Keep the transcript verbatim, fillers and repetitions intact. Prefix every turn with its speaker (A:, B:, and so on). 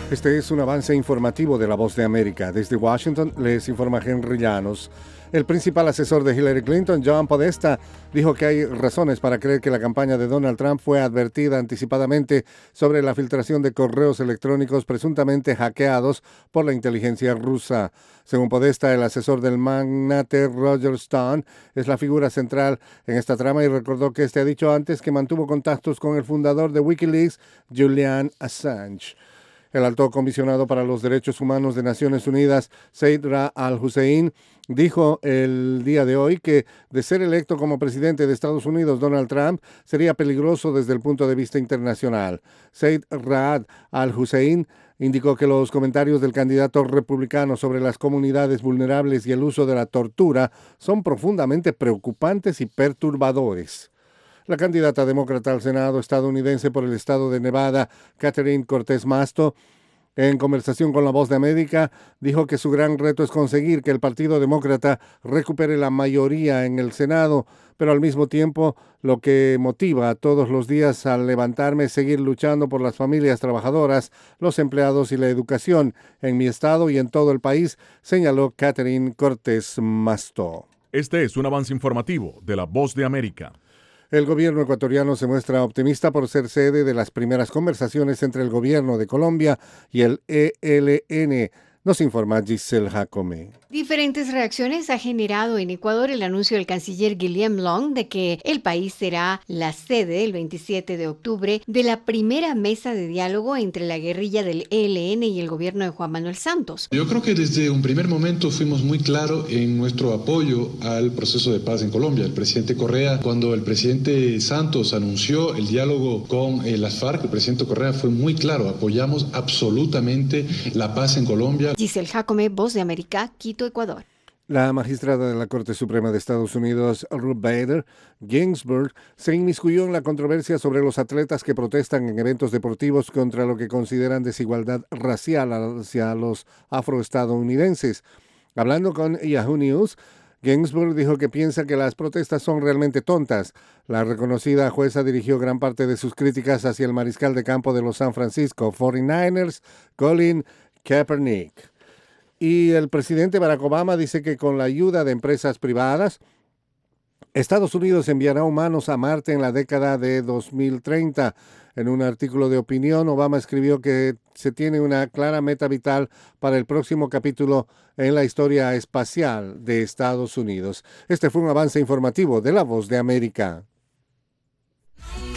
A: Este es un avance informativo de La Voz de América. Desde Washington les informa Henry Llanos. El principal asesor de Hillary Clinton, John Podesta, dijo que hay razones para creer que la campaña de Donald Trump fue advertida anticipadamente sobre la filtración de correos electrónicos presuntamente hackeados por la inteligencia rusa. Según Podesta, el asesor del magnate Roger Stone es la figura central en esta trama y recordó que este ha dicho antes que mantuvo contactos con el fundador de Wikileaks, Julian Assange. El alto comisionado para los derechos humanos de Naciones Unidas, Zeid Ra'ad al-Hussein, dijo el día de hoy que de ser electo como presidente de Estados Unidos, Donald Trump sería peligroso desde el punto de vista internacional. Zeid Ra'ad al-Hussein indicó que los comentarios del candidato republicano sobre las comunidades vulnerables y el uso de la tortura son profundamente preocupantes y perturbadores. La candidata demócrata al Senado estadounidense por el estado de Nevada, Catherine Cortez Masto, en conversación con La Voz de América, dijo que su gran reto es conseguir que el Partido Demócrata recupere la mayoría en el Senado, pero al mismo tiempo lo que motiva todos los días al levantarme es seguir luchando por las familias trabajadoras, los empleados y la educación en mi estado y en todo el país, señaló Catherine Cortez Masto.
B: Este es un avance informativo de La Voz de América.
A: El gobierno ecuatoriano se muestra optimista por ser sede de las primeras conversaciones entre el gobierno de Colombia y el E L N. Nos informa Giselle Jacome.
C: Diferentes reacciones ha generado en Ecuador el anuncio del canciller Guillaume Long de que el país será la sede el veintisiete de octubre de la primera mesa de diálogo entre la guerrilla del E L N y el gobierno de Juan Manuel Santos.
D: Yo creo que desde un primer momento fuimos muy claros en nuestro apoyo al proceso de paz en Colombia. El presidente Correa, cuando el presidente Santos anunció el diálogo con eh, las FARC, el presidente Correa fue muy claro, apoyamos absolutamente la paz en Colombia.
C: Giselle Jacome, Voz de América, Quito, Ecuador.
A: La magistrada de la Corte Suprema de Estados Unidos, Ruth Bader Ginsburg, se inmiscuyó en la controversia sobre los atletas que protestan en eventos deportivos contra lo que consideran desigualdad racial hacia los afroestadounidenses. Hablando con Yahoo News, Ginsburg dijo que piensa que las protestas son realmente tontas. La reconocida jueza dirigió gran parte de sus críticas hacia el mariscal de campo de los San Francisco cuarenta y nueve ers, Colin Kaepernick. Y el presidente Barack Obama dice que con la ayuda de empresas privadas, Estados Unidos enviará humanos a Marte en la década de dos mil treinta. En un artículo de opinión, Obama escribió que se tiene una clara meta vital para el próximo capítulo en la historia espacial de Estados Unidos. Este fue un avance informativo de La Voz de América.